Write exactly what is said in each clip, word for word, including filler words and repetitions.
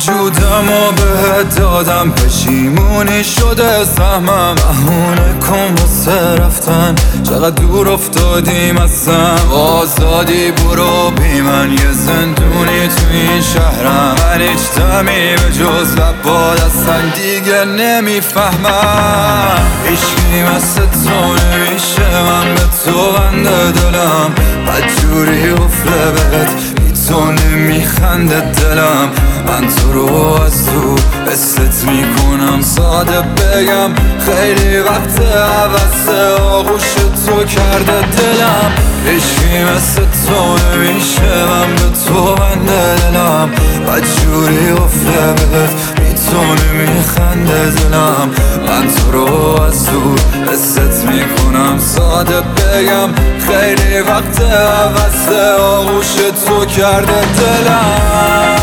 وجودم و بهت دادم، پشیمونی شده سهمم. بهونه کن واسه رفتن، چقدر دور افتادیم ازم. آزادی برو بی من، یه زندونی تو این شهرم. من هیچ دمی به جز لباد اصلا دیگه نمیفهمم. عشقی مثل تو نمیشه، من به تو بنده دلم. بدجوری افله بهت بی تو نمیخنده دلم. من تو رو از تو حست میکنم، ساده بگم خیلی وقت عوض آغوش تو کرده دلم. عشقی مثل تو نمیشه، من به تو بنده دلم. بدجوری افله بهت بی تو نمیخنده دلم. من تو رو از تو حست میکنم، ساده بگم خیلی وقت عوض آغوش تو کرده دلم.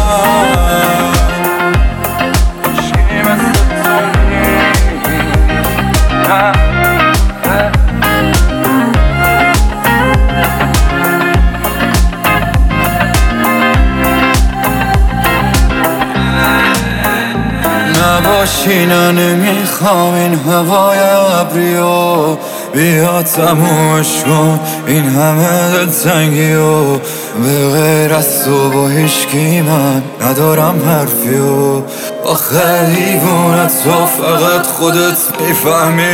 نباشی نه نمیخوام این هوای ابریو، بیا تمومش کن این همه دلتنگی و به غیر از تو با هیچکی من ندارم حرفیو. آخه دیوونه تو فقط خودت میفهمی.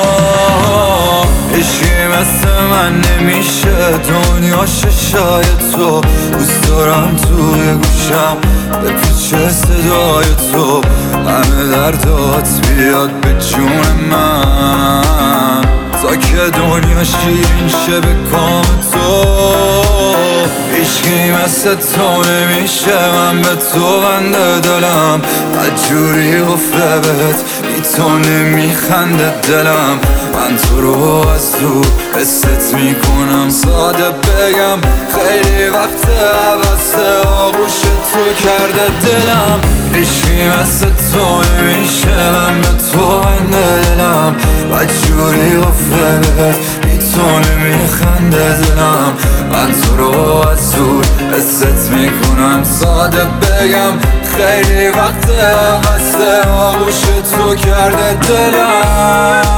عشقی مثل من نمیشه، دنیا ششای تو. دوست دارم توی گوشم بپیچه صدای تو، همه دردات بیاد به جون من، تا که دنیا شیرین شه به کام تو. عشقی مثل تو نمیشه، من به تو بنده دلم. بدجوری افله بهت بی تو نمیخنده دلم. من تو رو از تو حست میکنم، ساده بگم خیلی وقت عوض آغوش تو کرده دلم. عشقی مثل تو نمیشه، من به تو بنده دلم. بدجوری افله بهت بی تو نمیخنده دلم. من تو رو از دور حست میکنم، ساده بگم خیلی وقت عوض آغوش تو کرده دلم.